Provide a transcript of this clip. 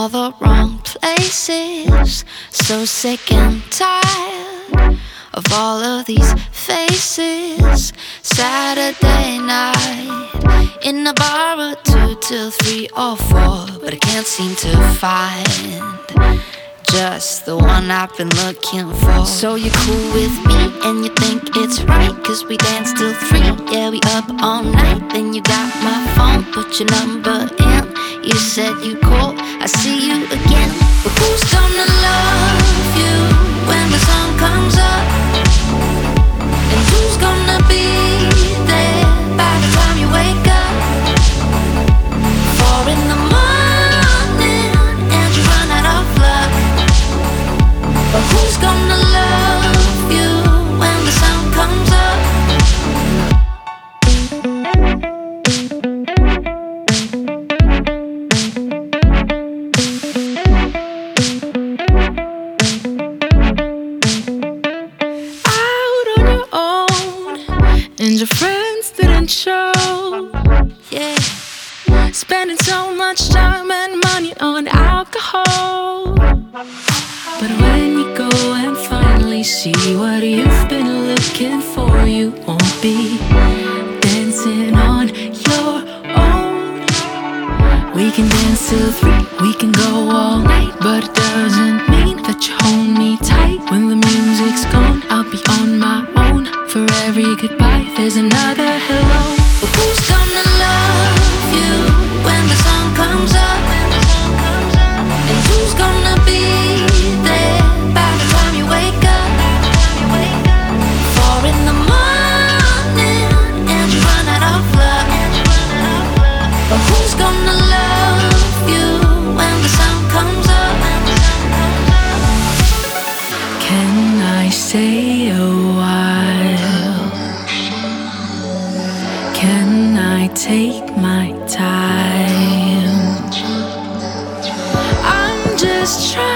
all the wrong places. So sick and tired of all of these faces. Saturday night in a bar or 2 till 3 or 4, but I can't seem to find just the one I've been looking for. So you're cool with me and you think it's right, 'cause we dance till 3, yeah, we up all night. Then you got my phone, put your number in. You said you call, I see you again. But who's gonna love you when the sun comes up? And who's gonna be there by the time you wake up? 4 in the morning and you run out of luck. But who's gonna love you when the sun comes up? Out on your own, and your friends didn't show. Yeah, spending so much time and money on alcohol. But when you go and finally see what you've been looking for, you won't be dancing on your own. We can dance till 3, we can go all night, but it doesn't mean that you hold me tight. When the music's gone, I'll be on my own. For every goodbye, there's another hello. But who's gonna love you when the sun comes up? And who's gonna be there by the time you wake up? 4 in the morning and you run out of luck. But who's gonna love you when the sun comes up? Can I stay a while? Can I take my time? I'm just trying